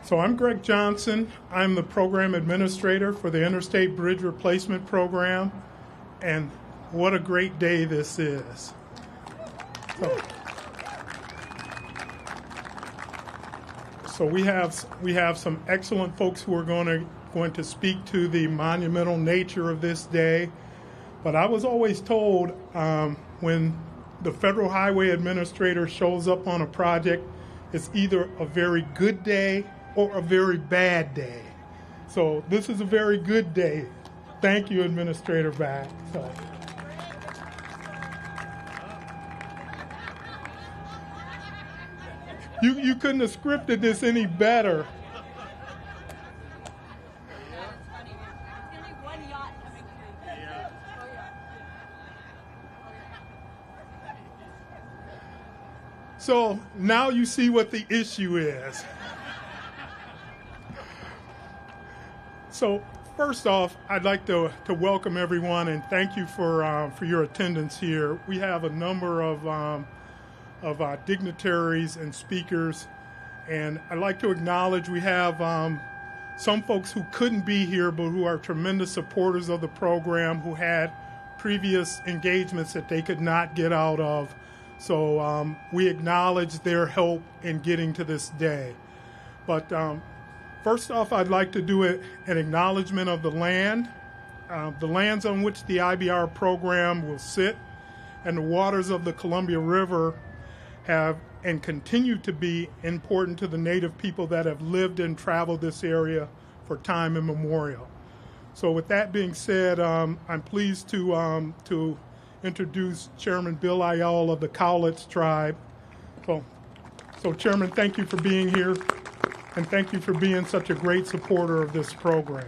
So I'm Greg Johnson. I'm the program administrator for the Interstate Bridge Replacement Program, and what a great day this is. So we have some excellent folks who are going to speak to the monumental nature of this day. But I was always told when the Federal Highway Administrator shows up on a project, it's either a very good day or a very bad day. So this is a very good day. Thank you, Administrator Back. You couldn't have scripted this any better. So now you see what the issue is. So first off, I'd like to welcome everyone and thank you for your attendance here. We have a number of dignitaries and speakers, and I'd like to acknowledge we have some folks who couldn't be here but who are tremendous supporters of the program, who had previous engagements that they could not get out of. So we acknowledge their help in getting to this day. But first off, I'd like to do an acknowledgement of the land. The lands on which the IBR program will sit and the waters of the Columbia River have and continue to be important to the Native people that have lived and traveled this area for time immemorial. So with that being said, I'm pleased to introduce Chairman Bill Ayal of the Cowlitz Tribe. So Chairman, thank you for being here, and thank you for being such a great supporter of this program.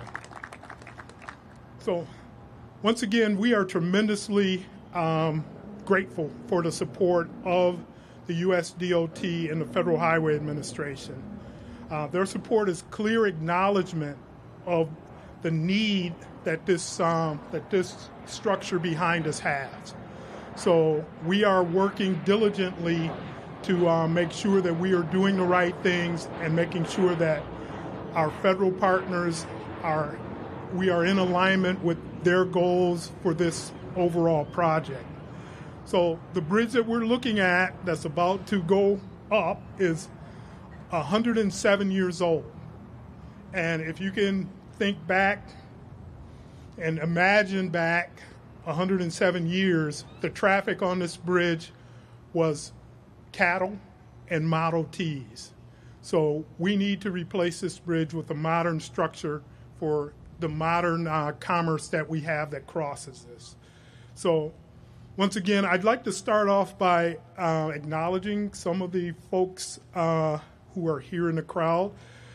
So once again, we are tremendously grateful for the support of the U.S. DOT and the Federal Highway Administration. Their support is clear acknowledgement of the need that this structure behind us has. So we are working diligently to make sure that we are doing the right things and making sure that our federal partners we are in alignment with their goals for this overall project. So the bridge that we're looking at that's about to go up is 107 years old. And if you can think back and imagine back 107 years, the traffic on this bridge was cattle and Model Ts. So we need to replace this bridge with a modern structure for the modern commerce that we have that crosses this. So once again, I'd like to start off by acknowledging some of the folks who are here in the crowd.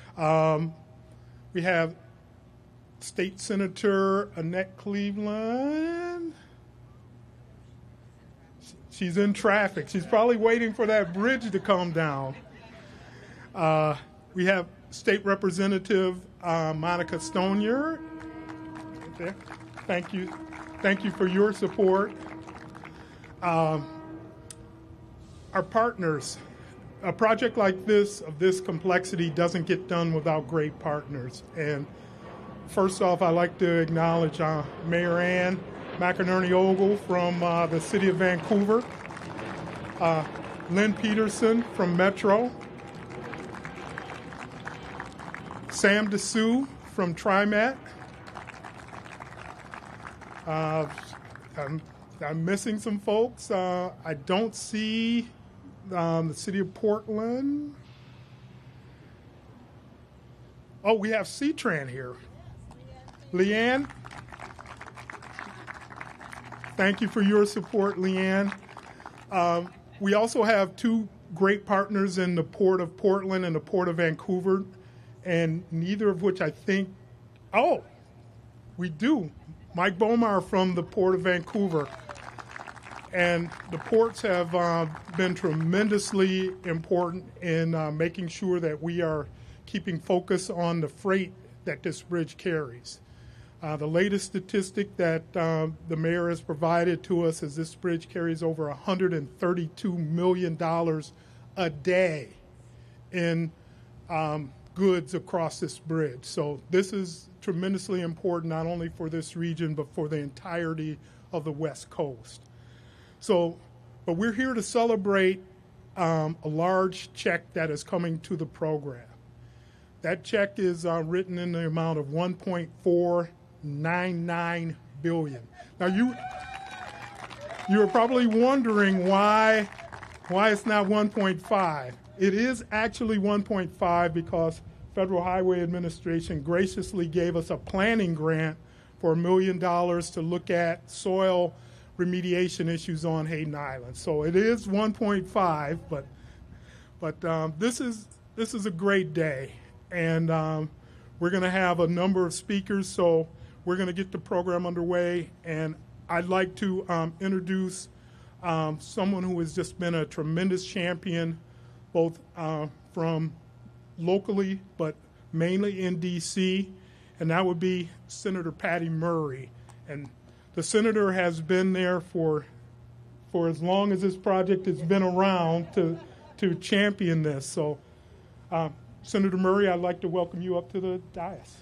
We have State Senator Annette Cleveland. She's in traffic. She's probably waiting for that bridge to come down. We have State Representative Monica Stonier. Okay. Thank you. Thank you for your support. Our partners. A project like this, of this complexity, doesn't get done without great partners. And first off, I'd like to acknowledge Mayor Ann McInerney Ogle from the City of Vancouver, Lynn Peterson from Metro, Sam DeSue from TriMet. I'm missing some folks. I don't see the City of Portland. Oh, we have C-Tran here. Leanne, thank you for your support, Leanne. We also have two great partners in the Port of Portland and the Port of Vancouver, and neither of which I think, we do. Mike Bomar from the Port of Vancouver. And the ports have been tremendously important in making sure that we are keeping focus on the freight that this bridge carries. The latest statistic that the mayor has provided to us is this bridge carries over $132 million a day in goods across this bridge. So this is tremendously important, not only for this region, but for the entirety of the West Coast. So, but we're here to celebrate a large check that is coming to the program. That check is written in the amount of $1.499 billion. Now you're probably wondering why it's not 1.5. It is actually 1.5 because Federal Highway Administration graciously gave us a planning grant for $1 million to look at soil remediation issues on Hayden Island. So it is 1.5, but this is a great day, and we're going to have a number of speakers. So we're going to get the program underway, and I'd like to introduce someone who has just been a tremendous champion, both from locally but mainly in D.C., and that would be Senator Patty Murray. And the senator has been there for as long as this project has been around to champion this. So, Senator Murray, I'd like to welcome you up to the dais.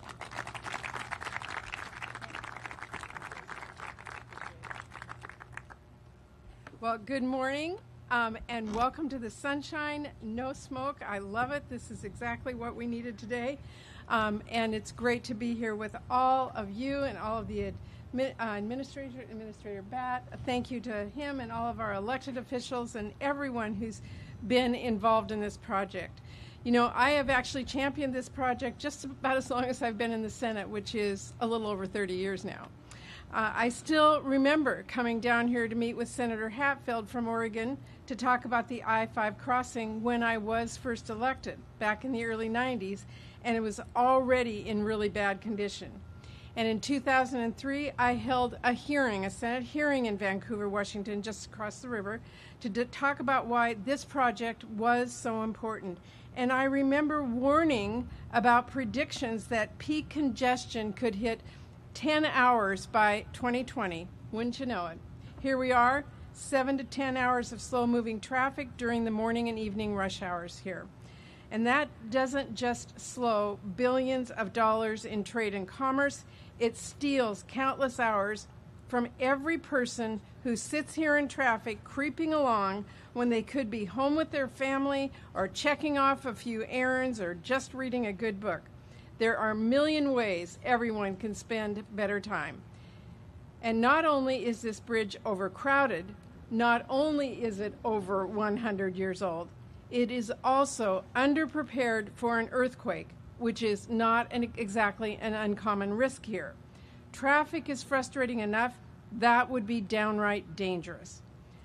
Well, good morning, and welcome to the sunshine, no smoke. I love it. This is exactly what we needed today, and it's great to be here with all of you and all of the Administrator Batt. Thank you to him and all of our elected officials and everyone who's been involved in this project. You know, I have actually championed this project just about as long as I've been in the Senate, which is a little over 30 years now. I still remember coming down here to meet with Senator Hatfield from Oregon to talk about the I-5 crossing when I was first elected back in the early 90s, and it was already in really bad condition. And in 2003, I held a Senate hearing in Vancouver, Washington, just across the river, to talk about why this project was so important. And I remember warning about predictions that peak congestion could hit 10 hours by 2020. Wouldn't you know it? Here we are, 7 to 10 hours of slow-moving traffic during the morning and evening rush hours here. And that doesn't just slow billions of dollars in trade and commerce, it steals countless hours from every person who sits here in traffic creeping along when they could be home with their family or checking off a few errands or just reading a good book. There are a million ways everyone can spend better time. And not only is this bridge overcrowded, not only is it over 100 years old, it is also underprepared for an earthquake, which is not exactly an uncommon risk here. Traffic is frustrating enough, that would be downright dangerous.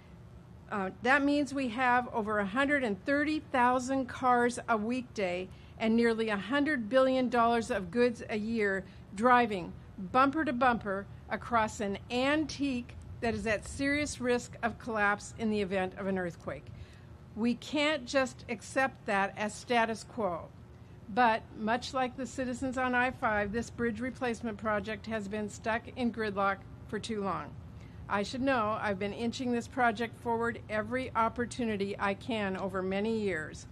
That means we have over 130,000 cars a weekday and nearly $100 billion of goods a year driving bumper to bumper across an antique that is at serious risk of collapse in the event of an earthquake. We can't just accept that as status quo. But much like the citizens on I-5, this bridge replacement project has been stuck in gridlock for too long. I should know I've been inching this project forward every opportunity I can over many years.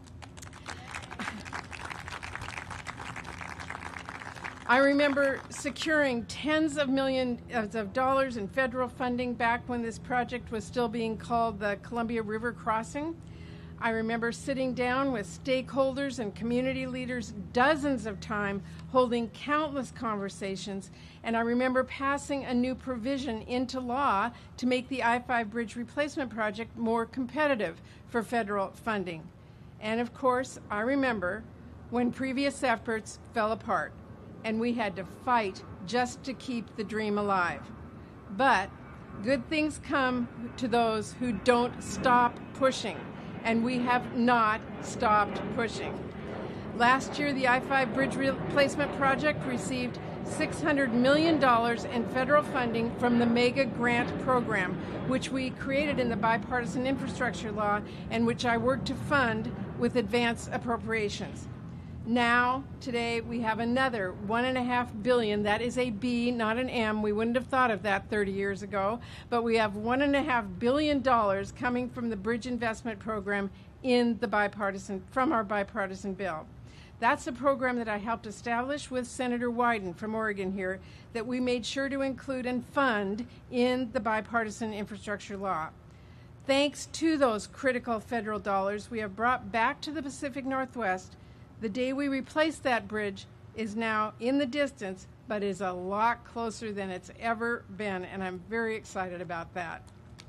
I remember securing tens of millions of dollars in federal funding back when this project was still being called the Columbia River Crossing. I remember sitting down with stakeholders and community leaders dozens of times, holding countless conversations, and I remember passing a new provision into law to make the I-5 bridge replacement project more competitive for federal funding. And of course, I remember when previous efforts fell apart, and we had to fight just to keep the dream alive. But good things come to those who don't stop pushing. And we have not stopped pushing. Last year, the I-5 bridge replacement project received $600 million in federal funding from the MEGA grant program, which we created in the bipartisan infrastructure law and which I worked to fund with advance appropriations. Now, today, we have another $1.5 billion. That is a B, not an M. We wouldn't have thought of that 30 years ago. But we have $1.5 billion coming from the Bridge Investment Program from our bipartisan bill. That's a program that I helped establish with Senator Wyden from Oregon here that we made sure to include and fund in the bipartisan infrastructure law. Thanks to those critical federal dollars, we have brought back to the Pacific Northwest. The day we replace that bridge is now in the distance, but is a lot closer than it's ever been, and I'm very excited about that.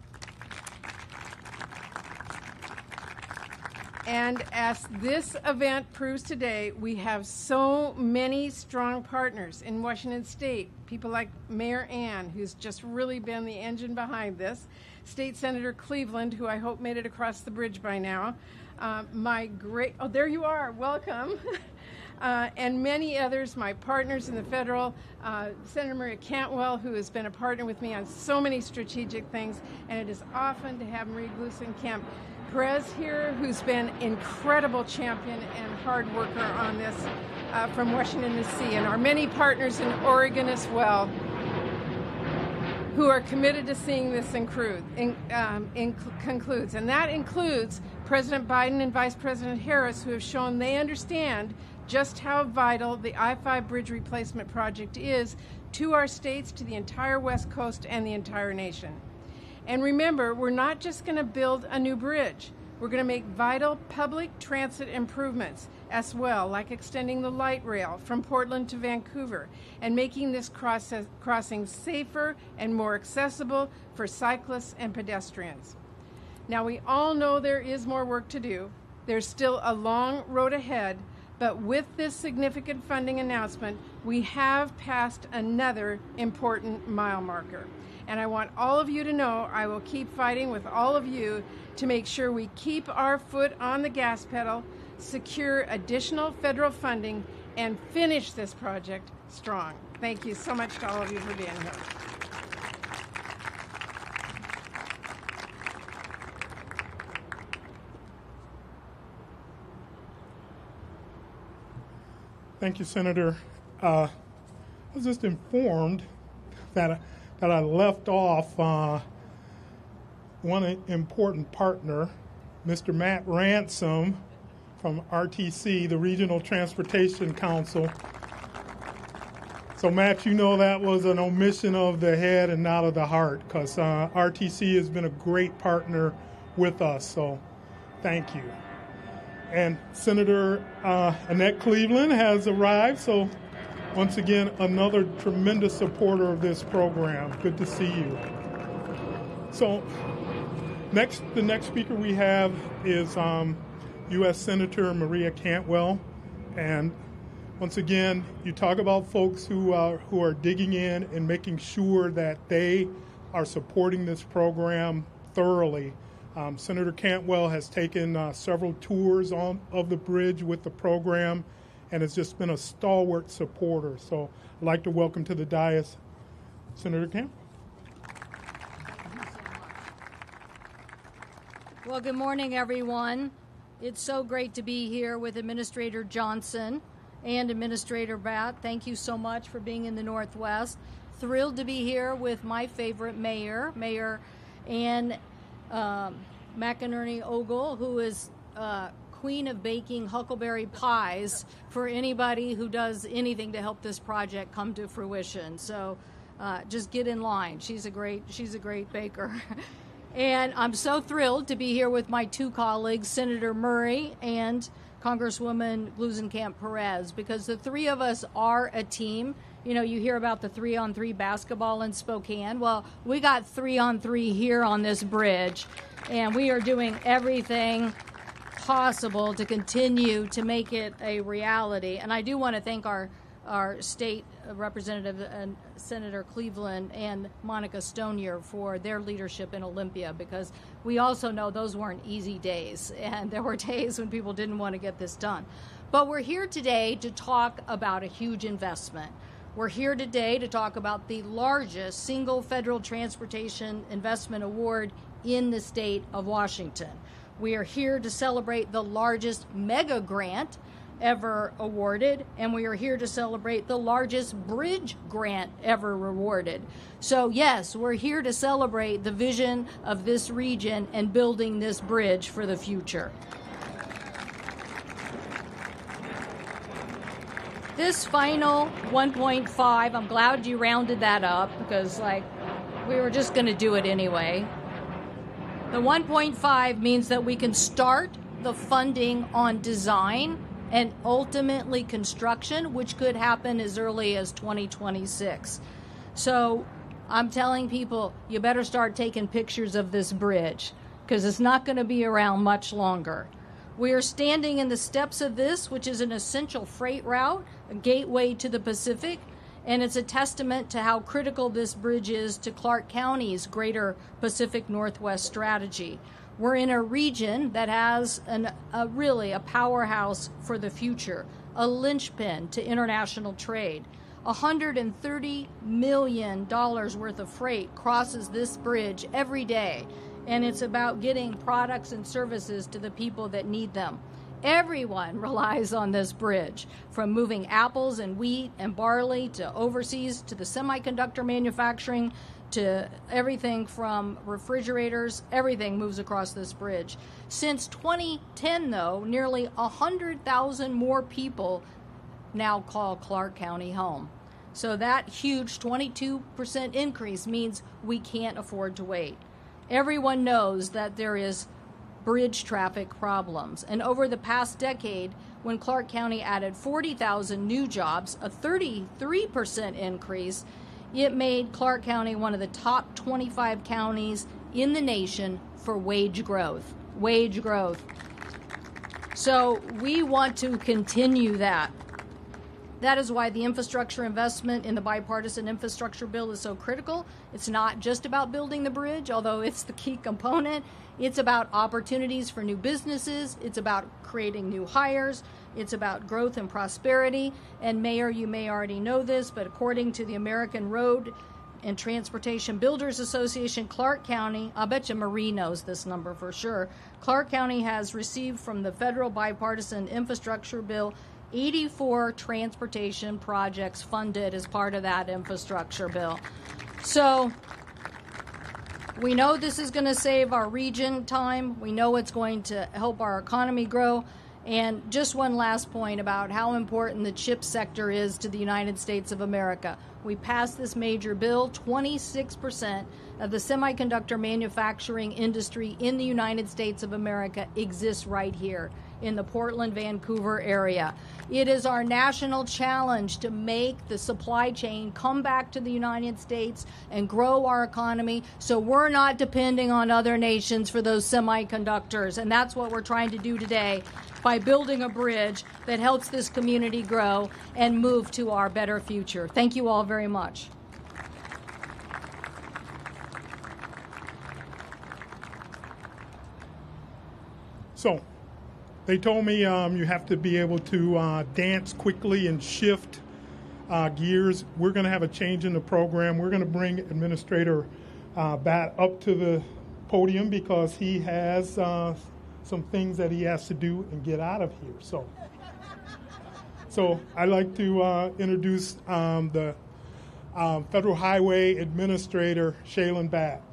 And as this event proves today, we have so many strong partners in Washington State. People like Mayor Ann, who's just really been the engine behind this. State Senator Cleveland, who I hope made it across the bridge by now. Oh, there you are, welcome. And many others, my partners in the federal, Senator Maria Cantwell, who has been a partner with me on so many strategic things, and it is often to have Marie Gluesenkamp Perez here, who's been incredible champion and hard worker on this from Washington, D.C., and our many partners in Oregon as well, who are committed to seeing this concludes. And that includes President Biden and Vice President Harris, who have shown they understand just how vital the I-5 bridge replacement project is to our states, to the entire West Coast, and the entire nation. And remember, we're not just going to build a new bridge. We're going to make vital public transit improvements as well, like extending the light rail from Portland to Vancouver and making this crossing safer and more accessible for cyclists and pedestrians. Now, we all know there is more work to do. There's still a long road ahead, but with this significant funding announcement, we have passed another important mile marker. And I want all of you to know I will keep fighting with all of you to make sure we keep our foot on the gas pedal, secure additional federal funding, and finish this project strong. Thank you so much to all of you for being here. Thank you, Senator. I was just informed that I left off one important partner, Mr. Matt Ransom from RTC, the Regional Transportation Council. So, Matt, you know that was an omission of the head and not of the heart, because RTC has been a great partner with us, so thank you. And Senator Annette Cleveland has arrived, so once again, another tremendous supporter of this program. Good to see you. So the next speaker we have is U.S. Senator Maria Cantwell. And once again, you talk about folks who are digging in and making sure that they are supporting this program thoroughly. Senator Cantwell has taken several tours of the bridge with the program and has just been a stalwart supporter. So I'd like to welcome to the dais Senator Cantwell. Well, good morning, everyone. It's so great to be here with Administrator Johnson and Administrator Batt. Thank you so much for being in the Northwest. Thrilled to be here with my favorite mayor, Mayor Ann McInerney Ogle, who is queen of baking huckleberry pies for anybody who does anything to help this project come to fruition. So just get in line. She's a great baker. And I'm so thrilled to be here with my two colleagues, Senator Murray and Congresswoman Gluesenkamp Perez, because the three of us are a team. You know, you hear about the 3-on-3 basketball in Spokane. Well, we got 3-on-3 here on this bridge, and we are doing everything possible to continue to make it a reality. And I do want to thank our state representative and Senator Cleveland and Monica Stonier for their leadership in Olympia, because we also know those weren't easy days, and there were days when people didn't want to get this done. But we're here today to talk about a huge investment. We're here today to talk about the largest single federal transportation investment award in the state of Washington. We are here to celebrate the largest mega grant ever awarded, and we are here to celebrate the largest bridge grant ever awarded. So yes, we're here to celebrate the vision of this region and building this bridge for the future. this final 1.5, I'm glad you rounded that up because, we were just going to do it anyway. The 1.5 means that we can start the funding on design and ultimately construction, which could happen as early as 2026. So I'm telling people, you better start taking pictures of this bridge because it's not going to be around much longer. We are standing in the steps of this, which is an essential freight route, a gateway to the Pacific, and it's a testament to how critical this bridge is to Clark County's greater Pacific Northwest strategy. We're in a region that has really a powerhouse for the future, a linchpin to international trade. $130 million worth of freight crosses this bridge every day, and it's about getting products and services to the people that need them. Everyone relies on this bridge, from moving apples and wheat and barley to overseas to the semiconductor manufacturing to everything from refrigerators. Everything moves across this bridge. Since 2010, though, nearly 100,000 more people now call Clark County home. So that huge 22% increase means we can't afford to wait. Everyone knows that there is bridge traffic problems. And over the past decade, when Clark County added 40,000 new jobs, a 33% increase, it made Clark County one of the top 25 counties in the nation for wage growth. Wage growth. So we want to continue that. That is why the infrastructure investment in the bipartisan infrastructure bill is so critical. It's not just about building the bridge, although it's the key component. It's about opportunities for new businesses. It's about creating new hires. It's about growth and prosperity. And Mayor, you may already know this, but according to the American Road and Transportation Builders Association, Clark County, I bet you Marie knows this number for sure, Clark County has received from the federal bipartisan infrastructure bill 84 transportation projects funded as part of that infrastructure bill. So we know this is going to save our region time. We know it's going to help our economy grow. And just one last point about how important the chip sector is to the United States of America. We passed this major bill. 26% of the semiconductor manufacturing industry in the United States of America exists right here in the Portland, Vancouver area. It is our national challenge to make the supply chain come back to the United States and grow our economy so we're not depending on other nations for those semiconductors. And that's what we're trying to do today by building a bridge that helps this community grow and move to our better future. Thank you all very much. So, they told me you have to be able to dance quickly and shift gears. We're going to have a change in the program. We're going to bring Administrator Batt up to the podium because he has some things that he has to do and get out of here. So I'd like to introduce the Federal Highway Administrator, Shaylin Batt.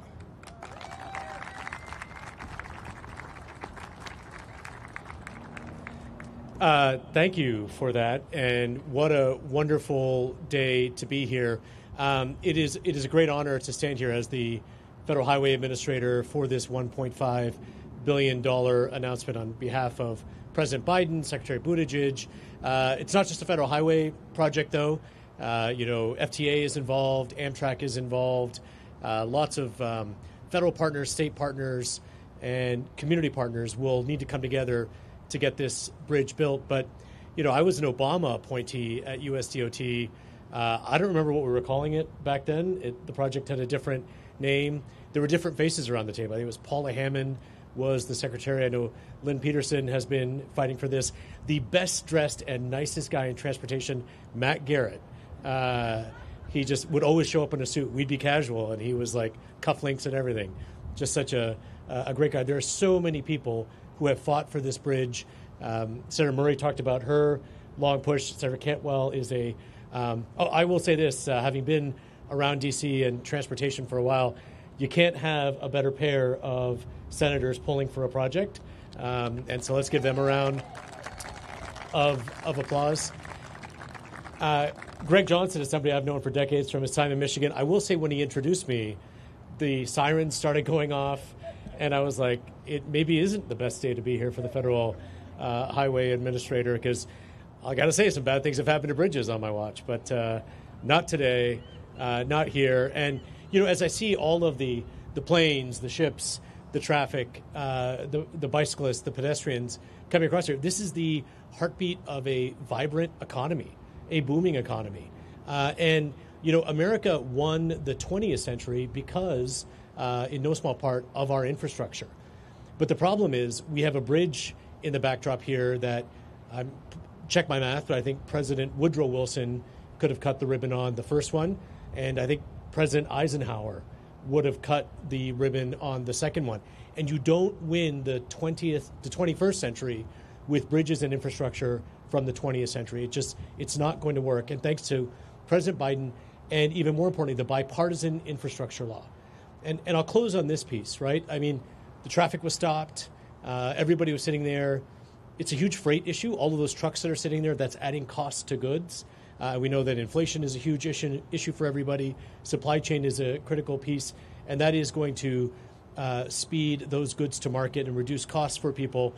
Thank you for that, and what a wonderful day to be here. It is a great honor to stand here as the Federal Highway Administrator for this $1.5 billion announcement on behalf of President Biden, Secretary Buttigieg. It's not just a federal highway project, though. FTA is involved, Amtrak is involved, lots of federal partners, state partners, and community partners will need to come together to get this bridge built. But, I was an Obama appointee at USDOT. I don't remember what we were calling it back then. The project had a different name. There were different faces around the table. I think it was Paula Hammond was the secretary. I know Lynn Peterson has been fighting for this. The best dressed and nicest guy in transportation, Matt Garrett. He just would always show up in a suit. We'd be casual, and he was like cufflinks and everything. Just such a great guy. There are so many people who have fought for this bridge. Senator Murray talked about her long push. Senator Cantwell is I will say this, having been around D.C. and transportation for a while, you can't have a better pair of senators pulling for a project. And so let's give them a round of applause. Greg Johnson is somebody I've known for decades from his time in Michigan. I will say when he introduced me, the sirens started going off, and I was like, it maybe isn't the best day to be here for the Federal Highway Administrator, because I got to say some bad things have happened to bridges on my watch, but not today, not here. And, as I see all of the planes, the ships, the traffic, the bicyclists, the pedestrians coming across here, this is the heartbeat of a vibrant economy, a booming economy. And America won the 20th century because, in no small part, of our infrastructure. But the problem is we have a bridge in the backdrop here that, check my math, but I think President Woodrow Wilson could have cut the ribbon on the first one, and I think President Eisenhower would have cut the ribbon on the second one. And you don't win the 21st century with bridges and infrastructure from the 20th century. It's not going to work. And thanks to President Biden, and even more importantly, the bipartisan infrastructure law. And I'll close on this piece, right? I mean, the traffic was stopped. Everybody was sitting there. It's a huge freight issue. All of those trucks that are sitting there, that's adding costs to goods. We know that inflation is a huge issue for everybody. Supply chain is a critical piece, and that is going to speed those goods to market and reduce costs for people.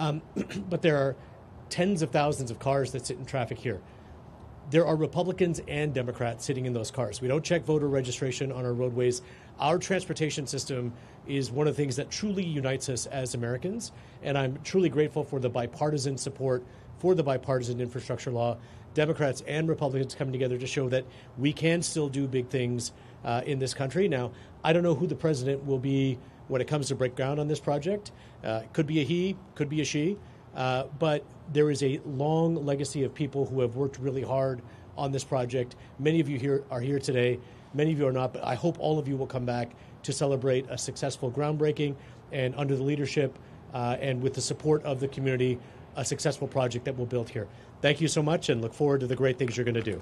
But there are tens of thousands of cars that sit in traffic here. There are Republicans and Democrats sitting in those cars. We don't check voter registration on our roadways. Our transportation system is one of the things that truly unites us as Americans, and I'm truly grateful for the bipartisan support for the bipartisan infrastructure law. Democrats and Republicans coming together to show that we can still do big things in this country. Now, I don't know who the president will be when it comes to break ground on this project. Could be a he, could be a she, but there is a long legacy of people who have worked really hard on this project. Many of you are here today. Many of you are not, but I hope all of you will come back to celebrate a successful groundbreaking and under the leadership and with the support of the community, a successful project that we'll build here. Thank you so much, and look forward to the great things you're going to do.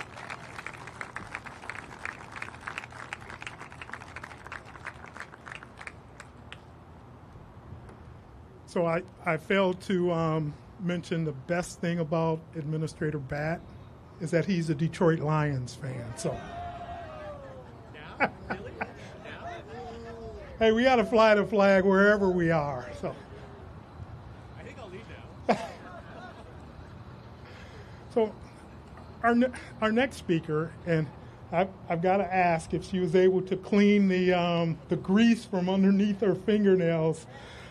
So I failed to mention the best thing about Administrator Batt is that he's a Detroit Lions fan. So, hey, we got to fly the flag wherever we are. So, I think I'll leave now. So, our next speaker, and I've got to ask if she was able to clean the grease from underneath her fingernails.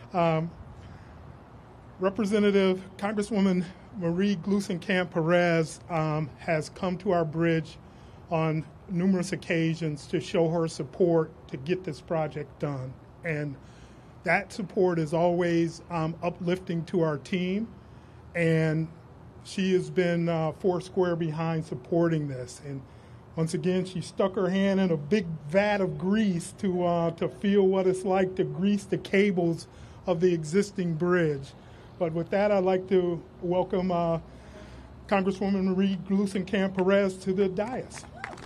Representative Congresswoman Marie Gluesenkamp-Perez has come to our bridge on numerous occasions to show her support to get this project done. And that support is always uplifting to our team. And she has been foursquare behind supporting this. And once again, she stuck her hand in a big vat of grease to feel what it's like to grease the cables of the existing bridge. But with that, I'd like to welcome Congresswoman Marie Gluesenkamp-Perez to the dais.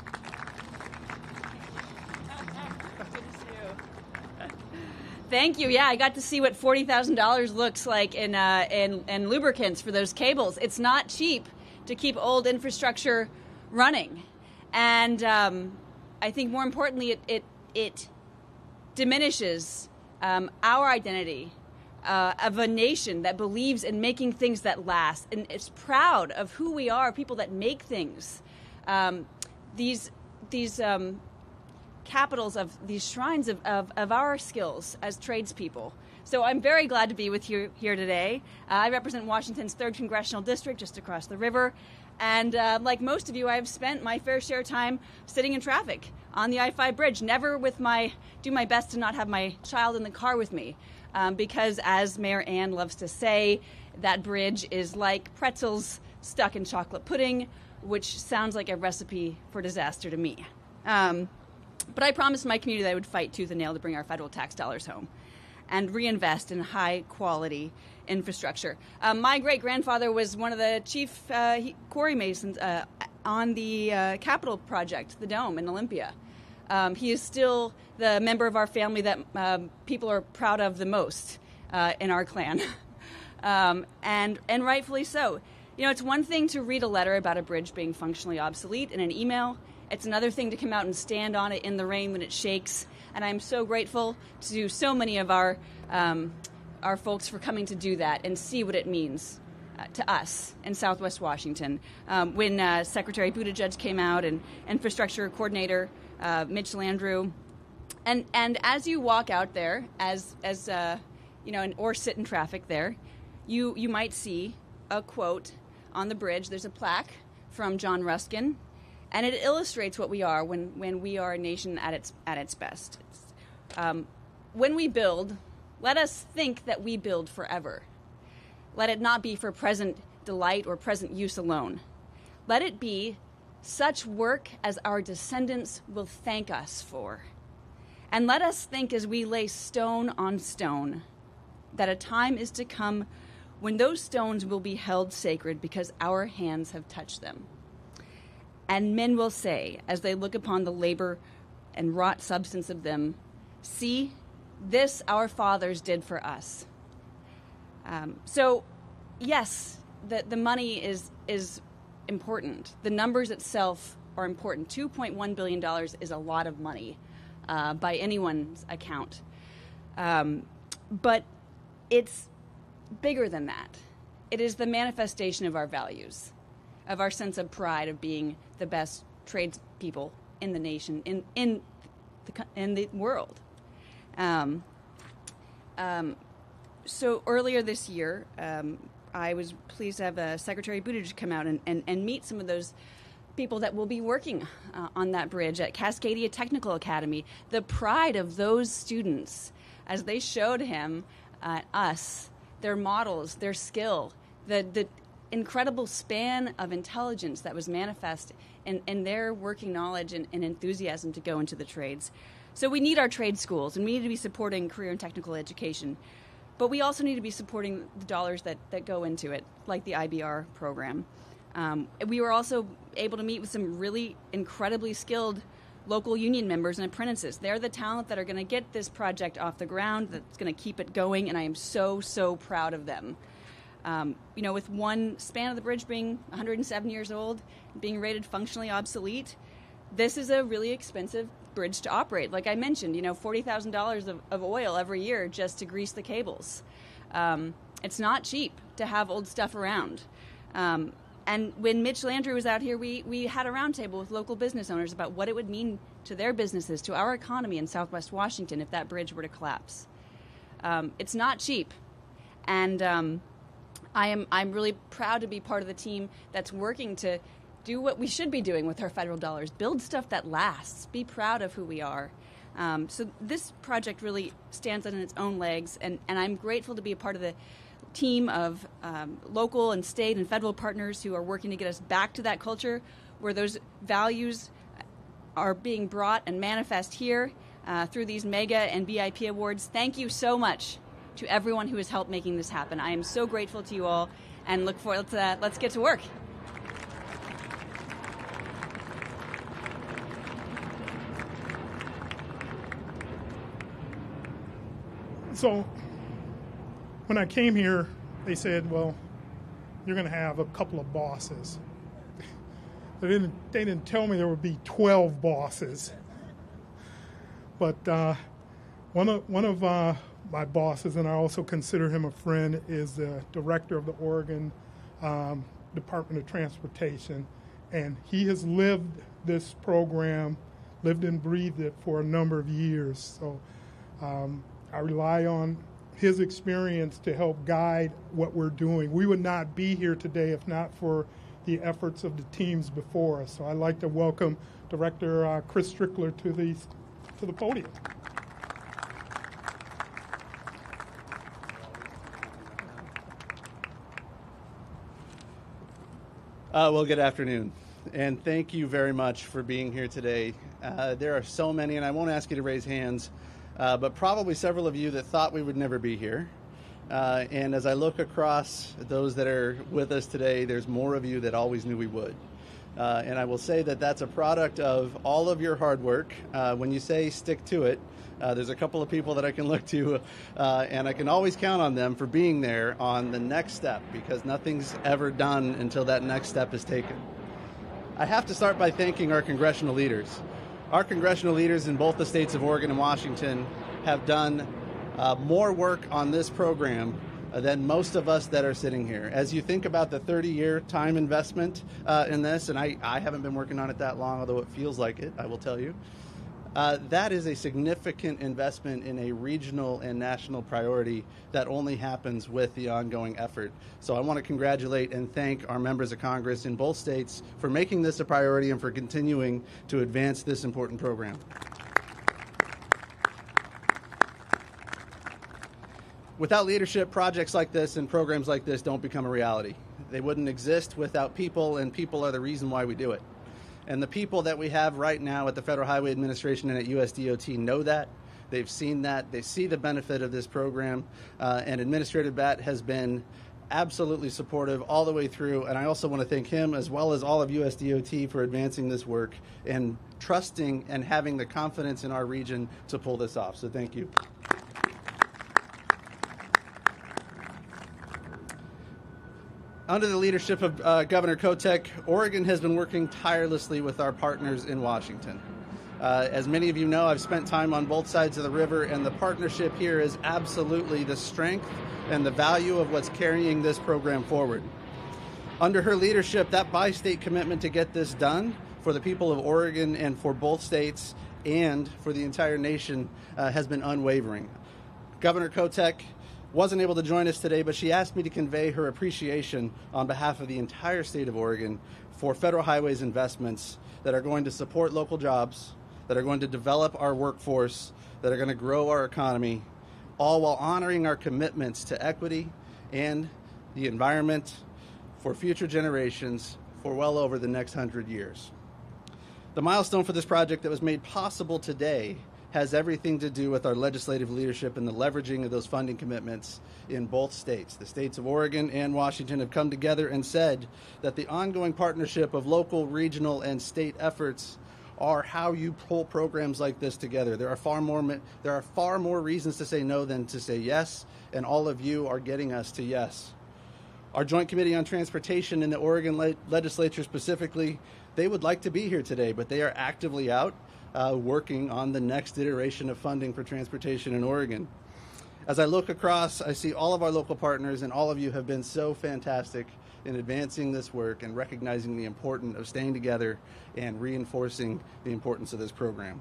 Thank you. Yeah, I got to see what $40,000 looks like in lubricants for those cables. It's not cheap to keep old infrastructure running, and I think more importantly, it diminishes our identity of a nation that believes in making things that last and is proud of who we are, people that make things. These capitals of these shrines of our skills as tradespeople. So I'm very glad to be with you here today. I represent Washington's 3rd Congressional District just across the river. And like most of you, I've spent my fair share of time sitting in traffic on the I-5 bridge, never do my best to not have my child in the car with me. Because as Mayor Ann loves to say, that bridge is like pretzels stuck in chocolate pudding, which sounds like a recipe for disaster to me. But I promised my community that I would fight tooth and nail to bring our federal tax dollars home and reinvest in high-quality infrastructure. My great-grandfather was one of the chief quarry masons on the Capitol project, the Dome in Olympia. He is still the member of our family that people are proud of the most in our clan, and rightfully so. You know, it's one thing to read a letter about a bridge being functionally obsolete in an email. It's another thing to come out and stand on it in the rain when it shakes. And I'm so grateful to so many of our folks for coming to do that and see what it means to us in Southwest Washington. When Secretary Buttigieg came out and Infrastructure Coordinator Mitch Landrieu, and as you walk out there, as you know, or sit in traffic there, you might see a quote on the bridge. There's a plaque from John Ruskin, and it illustrates what we are when we are a nation at its best. When we build, let us think that we build forever. Let it not be for present delight or present use alone. Let it be such work as our descendants will thank us for. And let us think as we lay stone on stone that a time is to come when those stones will be held sacred because our hands have touched them. And men will say, as they look upon the labor and wrought substance of them, see, this our fathers did for us. So, yes, the money is important. The numbers itself are important. $2.1 billion is a lot of money by anyone's account. But it's bigger than that. It is the manifestation of our values, of our sense of pride of being the best tradespeople in the nation, in the world. So earlier this year, I was pleased to have Secretary Buttigieg come out and meet some of those people that will be working on that bridge at Cascadia Technical Academy. The pride of those students as they showed him, us, their models, their skill, the incredible span of intelligence that was manifest in their working knowledge and enthusiasm to go into the trades. So we need our trade schools, and we need to be supporting career and technical education. But we also need to be supporting the dollars that go into it, like the IBR program. We were also able to meet with some really incredibly skilled local union members and apprentices. They're the talent that are going to get this project off the ground, that's going to keep it going, and I am so, so proud of them. You know, with one span of the bridge being 107 years old, being rated functionally obsolete, this is a really expensive bridge to operate. Like I mentioned, you know, $40,000 of oil every year just to grease the cables. It's not cheap to have old stuff around. And when Mitch Landrieu was out here, we had a roundtable with local business owners about what it would mean to their businesses, to our economy in Southwest Washington if that bridge were to collapse. It's not cheap. And I'm really proud to be part of the team that's working to do what we should be doing with our federal dollars, build stuff that lasts, be proud of who we are. So this project really stands on its own legs, and I'm grateful to be a part of the team of local and state and federal partners who are working to get us back to that culture where those values are being brought and manifest here through these MEGA and BIP awards. Thank you so much to everyone who has helped making this happen. I am so grateful to you all, and look forward to let's get to work. So when I came here, they said, well, you're going to have a couple of bosses. They didn't tell me there would be 12 bosses. But one of my bosses, and I also consider him a friend, is the director of the Oregon Department of Transportation. And he has lived this program, lived and breathed it for a number of years. So I rely on his experience to help guide what we're doing. We would not be here today if not for the efforts of the teams before us. So I'd like to welcome Director Chris Strickler to the podium. Well, good afternoon, and thank you very much for being here today. There are so many, and I won't ask you to raise hands, but probably several of you that thought we would never be here. And as I look across those that are with us today, there's more of you that always knew we would. And I will say that that's a product of all of your hard work. When you say stick to it, there's a couple of people that I can look to, and I can always count on them for being there on the next step, because nothing's ever done until that next step is taken. I have to start by thanking our congressional leaders. Our congressional leaders in both the states of Oregon and Washington have done more work on this program than most of us that are sitting here. As you think about the 30-year time investment in this, and I haven't been working on it that long, although it feels like it, I will tell you, that is a significant investment in a regional and national priority that only happens with the ongoing effort. So I want to congratulate and thank our members of Congress in both states for making this a priority and for continuing to advance this important program. Without leadership, projects like this and programs like this don't become a reality. They wouldn't exist without people, and people are the reason why we do it. And the people that we have right now at the Federal Highway Administration and at USDOT know that. They've seen that. They see the benefit of this program. And Administrator Batt has been absolutely supportive all the way through. And I also want to thank him, as well as all of USDOT, for advancing this work and trusting and having the confidence in our region to pull this off. So thank you. Under the leadership of Governor Kotek, Oregon has been working tirelessly with our partners in Washington. As many of you know, I've spent time on both sides of the river, and the partnership here is absolutely the strength and the value of what's carrying this program forward. Under her leadership, that bi-state commitment to get this done for the people of Oregon and for both states and for the entire nation has been unwavering. Governor Kotek wasn't able to join us today, but she asked me to convey her appreciation on behalf of the entire state of Oregon for Federal Highways investments that are going to support local jobs, that are going to develop our workforce, that are going to grow our economy, all while honoring our commitments to equity and the environment for future generations for well over the next 100 years. The milestone for this project that was made possible today has everything to do with our legislative leadership and the leveraging of those funding commitments in both states. The states of Oregon and Washington have come together and said that the ongoing partnership of local, regional, and state efforts are how you pull programs like this together. There are far more reasons to say no than to say yes, and all of you are getting us to yes. Our Joint Committee on Transportation in the Oregon legislature specifically, they would like to be here today, but they are actively out working on the next iteration of funding for transportation in Oregon. As I look across, I see all of our local partners, and all of you have been so fantastic in advancing this work and recognizing the importance of staying together and reinforcing the importance of this program.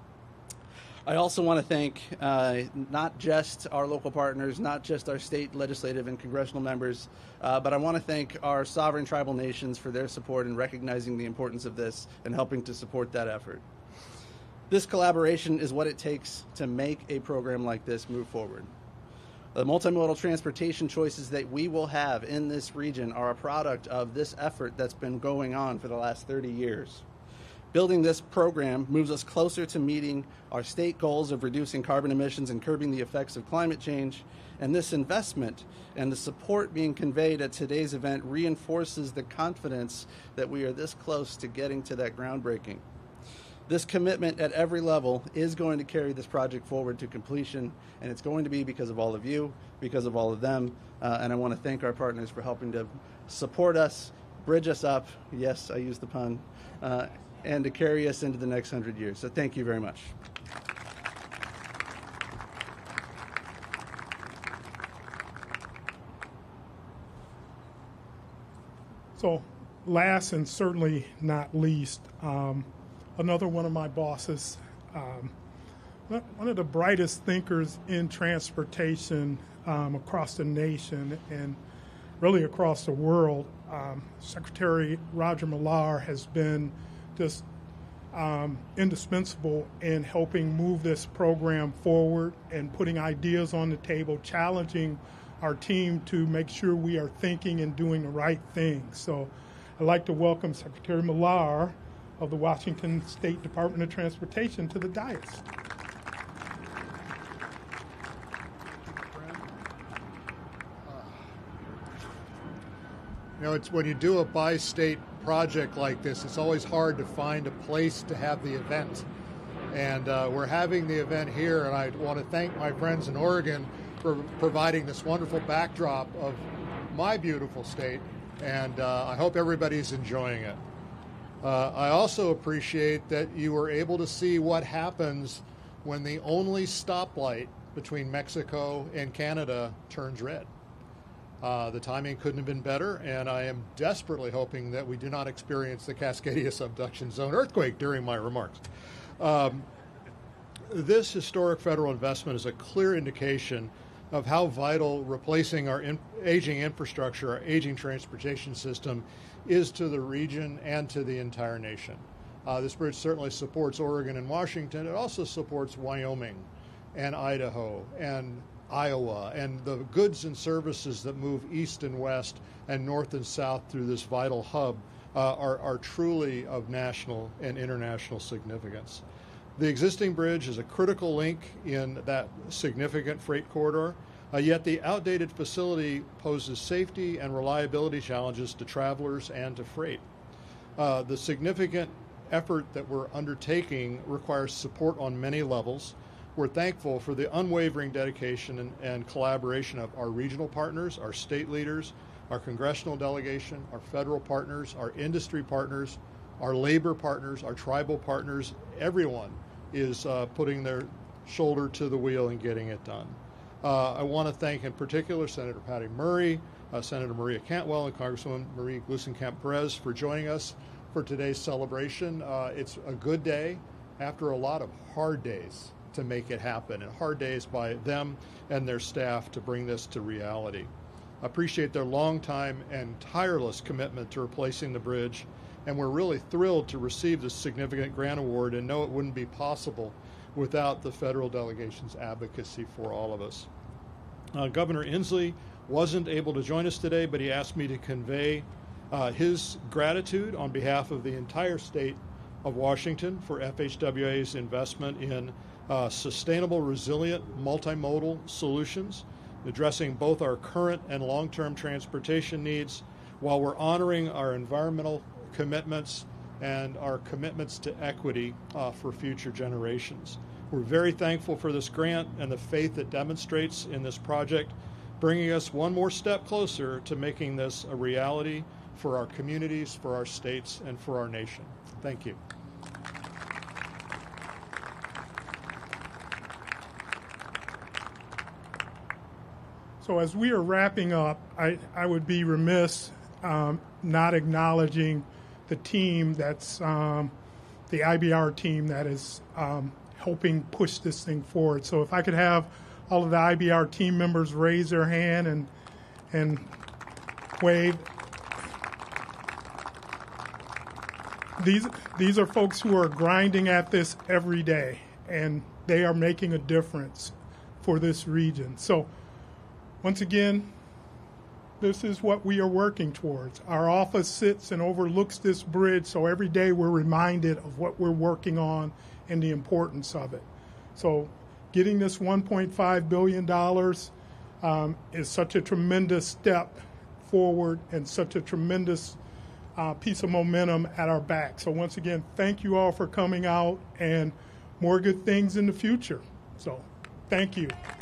I also want to thank not just our local partners, not just our state legislative and congressional members, but I want to thank our sovereign tribal nations for their support in recognizing the importance of this and helping to support that effort. This collaboration is what it takes to make a program like this move forward. The multimodal transportation choices that we will have in this region are a product of this effort that's been going on for the last 30 years. Building this program moves us closer to meeting our state goals of reducing carbon emissions and curbing the effects of climate change, and this investment and the support being conveyed at today's event reinforces the confidence that we are this close to getting to that groundbreaking. This commitment at every level is going to carry this project forward to completion, and it's going to be because of all of you, because of all of them, and I want to thank our partners for helping to support us, bridge us up, yes, I used the pun, and to carry us into the next 100 years. So thank you very much. So last and certainly not least, another one of my bosses, one of the brightest thinkers in transportation across the nation and really across the world, Secretary Roger Millar has been just indispensable in helping move this program forward and putting ideas on the table, challenging our team to make sure we are thinking and doing the right thing. So I'd like to welcome Secretary Millar of the Washington State Department of Transportation to the dais. You know, it's when you do a bi-state project like this, it's always hard to find a place to have the event. And we're having the event here, and I want to thank my friends in Oregon for providing this wonderful backdrop of my beautiful state, and I hope everybody's enjoying it. I also appreciate that you were able to see what happens when the only stoplight between Mexico and Canada turns red. The timing couldn't have been better, and I am desperately hoping that we do not experience the Cascadia subduction zone earthquake during my remarks. This historic federal investment is a clear indication of how vital replacing our aging infrastructure, our aging transportation system is to the region and to the entire nation. This bridge certainly supports Oregon and Washington. It also supports Wyoming and Idaho and Iowa and the goods and services that move east and west and north and south through this vital hub are truly of national and international significance. The existing bridge is a critical link in that significant freight corridor, yet the outdated facility poses safety and reliability challenges to travelers and to freight. The significant effort that we're undertaking requires support on many levels. We're thankful for the unwavering dedication and collaboration of our regional partners, our state leaders, our congressional delegation, our federal partners, our industry partners, our labor partners, our tribal partners. Everyone is putting their shoulder to the wheel and getting it done. I want to thank in particular Senator Patty Murray, Senator Maria Cantwell, and Congresswoman Marie Gluesenkamp-Perez for joining us for today's celebration. It's a good day after a lot of hard days to make it happen, and hard days by them and their staff to bring this to reality. I appreciate their long time and tireless commitment to replacing the bridge, and we're really thrilled to receive this significant grant award and know it wouldn't be possible without the federal delegation's advocacy for all of us. Governor Inslee wasn't able to join us today, but he asked me to convey his gratitude on behalf of the entire state of Washington for FHWA's investment in sustainable, resilient, multimodal solutions, addressing both our current and long-term transportation needs while we're honoring our environmental commitments and our commitments to equity for future generations. We're very thankful for this grant and the faith it demonstrates in this project, bringing us one more step closer to making this a reality for our communities, for our states, and for our nation. Thank you. So as we are wrapping up, I would be remiss not acknowledging the team that's the IBR team that is helping push this thing forward. So if I could have all of the IBR team members raise their hand and wave. These are folks who are grinding at this every day, and they are making a difference for this region. So once again, this is what we are working towards. Our office sits and overlooks this bridge, so every day we're reminded of what we're working on and the importance of it. So getting this $1.5 billion is such a tremendous step forward and such a tremendous piece of momentum at our back. So once again, thank you all for coming out, and more good things in the future. So thank you.